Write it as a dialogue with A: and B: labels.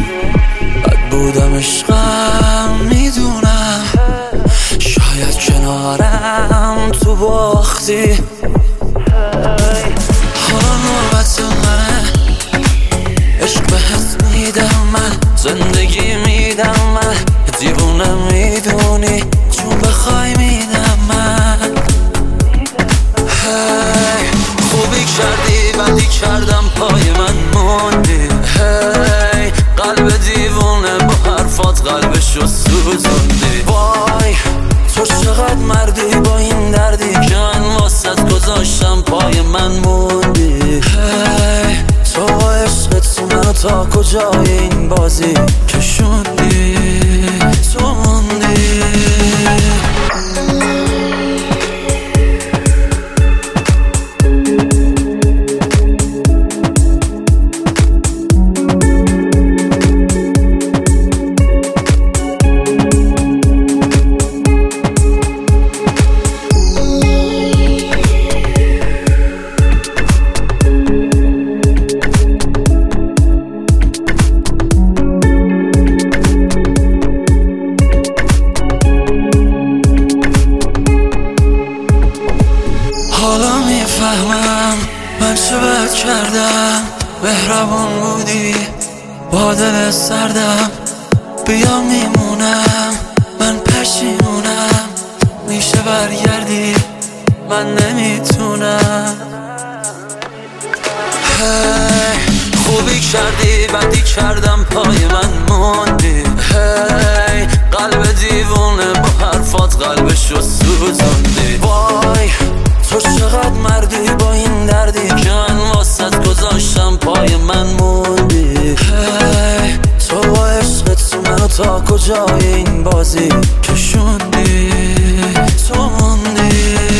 A: بد بودم عشقم میدونم، شاید کنارم تو باختی. حالا نوبت منه، عشق بهت میدم من، زندگی میدم من، دیوونه میدونی چون بخوای میدم من. هی خوبی کردی بدی کردم پای من موندی. هی قلب دیوونه با حرفات قلبشو سوزوندی. وای تو چقدر مردی با این دردی که من واسط گذاشتم پای من موندی. هی تو با عشقت منو تا کجای این بازی کشوندی، تو موندی. حالا میفهمم من چه بد کردم، مهربون بودی با دل سردم. بیا میمونم من پشیمونم، میشه برگردی من نمیتونم. هی خوبی کردی بدی کردم پای من موندی. هی قلب دیوونه با حرفات قلبشو سوزوندی. وای تو چقدر مردی با این دردی که من واسط گذاشتم پای من موندی. هی تو با عشقت منو تا کجای این بازی کشوندی، تو موندی.